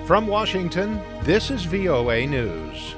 From Washington, this is VOA News.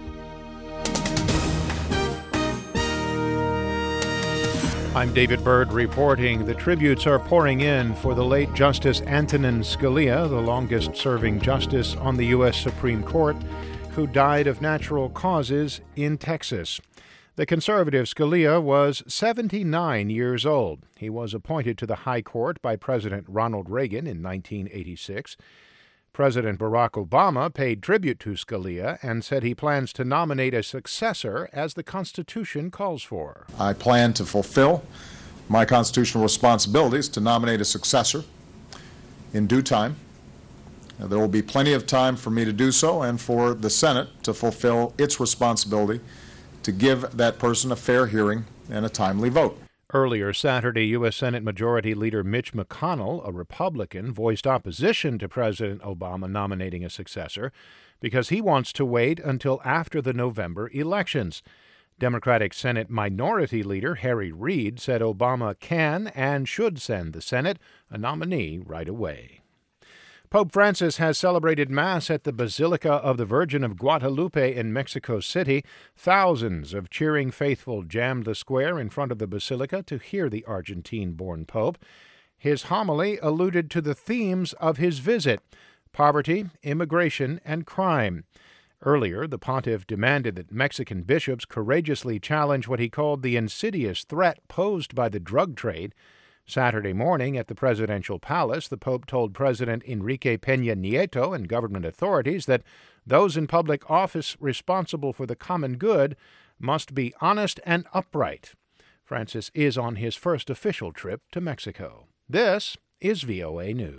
I'm David Byrd reporting. The tributes are pouring in for the late Justice Antonin Scalia, the longest-serving justice on the U.S. Supreme Court, who died of natural causes in Texas. The conservative Scalia was 79 years old. He was appointed to the High Court by President Ronald Reagan in 1986. President Barack Obama paid tribute to Scalia and said he plans to nominate a successor as the Constitution calls for. I plan to fulfill my constitutional responsibilities to nominate a successor in due time. There will be plenty of time for me to do so and for the Senate to fulfill its responsibility to give that person a fair hearing and a timely vote. Earlier Saturday, U.S. Senate Majority Leader Mitch McConnell, a Republican, voiced opposition to President Obama nominating a successor because he wants to wait until after the November elections. Democratic Senate Minority Leader Harry Reid said Obama can and should send the Senate a nominee right away. Pope Francis has celebrated Mass at the Basilica of the Virgin of Guadalupe in Mexico City. Thousands of cheering faithful jammed the square in front of the basilica to hear the Argentine-born Pope. His homily alluded to the themes of his visit: poverty, immigration, and crime. Earlier, the pontiff demanded that Mexican bishops courageously challenge what he called the insidious threat posed by the drug trade. Saturday morning at the presidential palace, the Pope told President Enrique Peña Nieto and government authorities that those in public office responsible for the common good must be honest and upright. Francis is on his first official trip to Mexico. This is VOA News.